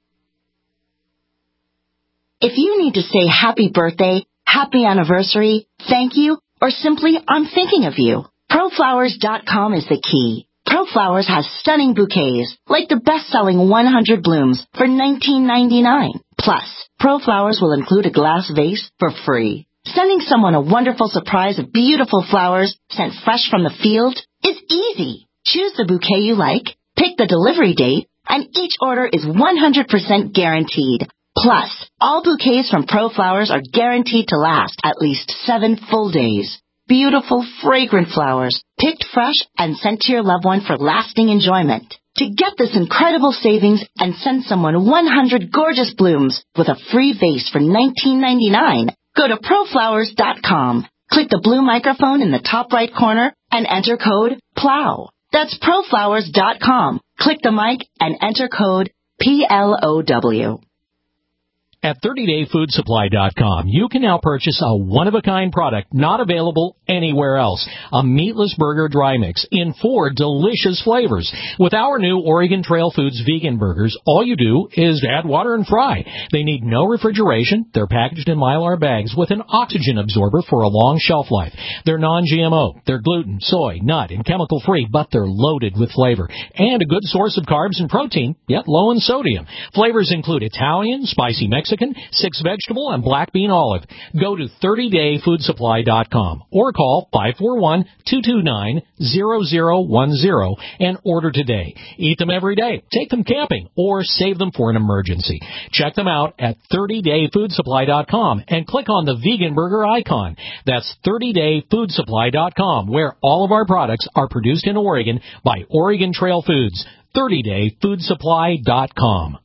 If you need to say happy birthday, happy anniversary, thank you, or simply I'm thinking of you, pro flowers dot com is the key. ProFlowers has stunning bouquets, like the best-selling one hundred blooms for nineteen ninety-nine. Plus, ProFlowers will include a glass vase for free. Sending someone a wonderful surprise of beautiful flowers sent fresh from the field is easy. Choose the bouquet you like, pick the delivery date, and each order is one hundred percent guaranteed. Plus, all bouquets from ProFlowers are guaranteed to last at least seven full days. Beautiful, fragrant flowers, picked fresh and sent to your loved one for lasting enjoyment. To get this incredible savings and send someone one hundred gorgeous blooms with a free vase for nineteen ninety-nine, go to pro flowers dot com. Click the blue microphone in the top right corner and enter code PLOW. That's pro flowers dot com. Click the mic and enter code P L O W. At thirty day food supply dot com, you can now purchase a one-of-a-kind product not available anywhere else. A meatless burger dry mix in four delicious flavors. With our new Oregon Trail Foods vegan burgers, all you do is add water and fry. They need no refrigeration. They're packaged in Mylar bags with an oxygen absorber for a long shelf life. They're non G M O. They're gluten, soy, nut, and chemical-free, but they're loaded with flavor. And a good source of carbs and protein, yet low in sodium. Flavors include Italian, spicy Mexican, six vegetable, and black bean olive. Go to thirty day food supply dot com or call five four one, two two nine, zero zero one zero and order today. Eat them every day, take them camping, or save them for an emergency. Check them out at thirty day food supply dot com and click on the vegan burger icon. That's thirty day food supply dot com, where all of our products are produced in Oregon by Oregon Trail Foods. thirty day food supply dot com.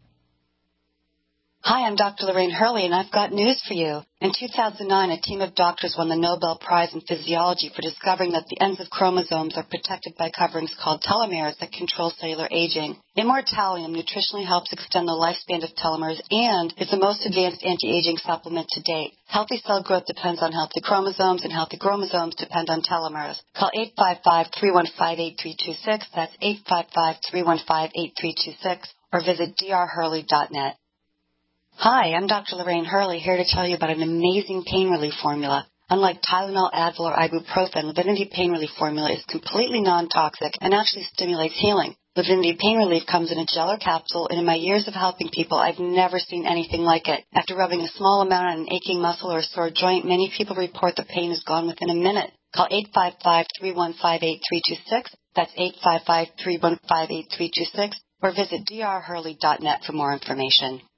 Hi, I'm Doctor Lorraine Hurley, and I've got news for you. In two thousand nine, a team of doctors won the Nobel Prize in Physiology for discovering that the ends of chromosomes are protected by coverings called telomeres that control cellular aging. Immortalium nutritionally helps extend the lifespan of telomeres and is the most advanced anti-aging supplement to date. Healthy cell growth depends on healthy chromosomes, and healthy chromosomes depend on telomeres. Call eight five five, three one five, eight three two six. That's eight five five, three one five, eight three two six, or visit d r hurley dot net. Hi, I'm Doctor Lorraine Hurley, here to tell you about an amazing pain relief formula. Unlike Tylenol, Advil, or ibuprofen, Livinity Pain Relief Formula is completely non-toxic and actually stimulates healing. Livinity Pain Relief comes in a gel or capsule, and in my years of helping people, I've never seen anything like it. After rubbing a small amount on an aching muscle or a sore joint, many people report the pain is gone within a minute. Call eight five five, three one five, eight three two six. That's eight five five, three one five, eight three two six. Or visit d r hurley dot net for more information.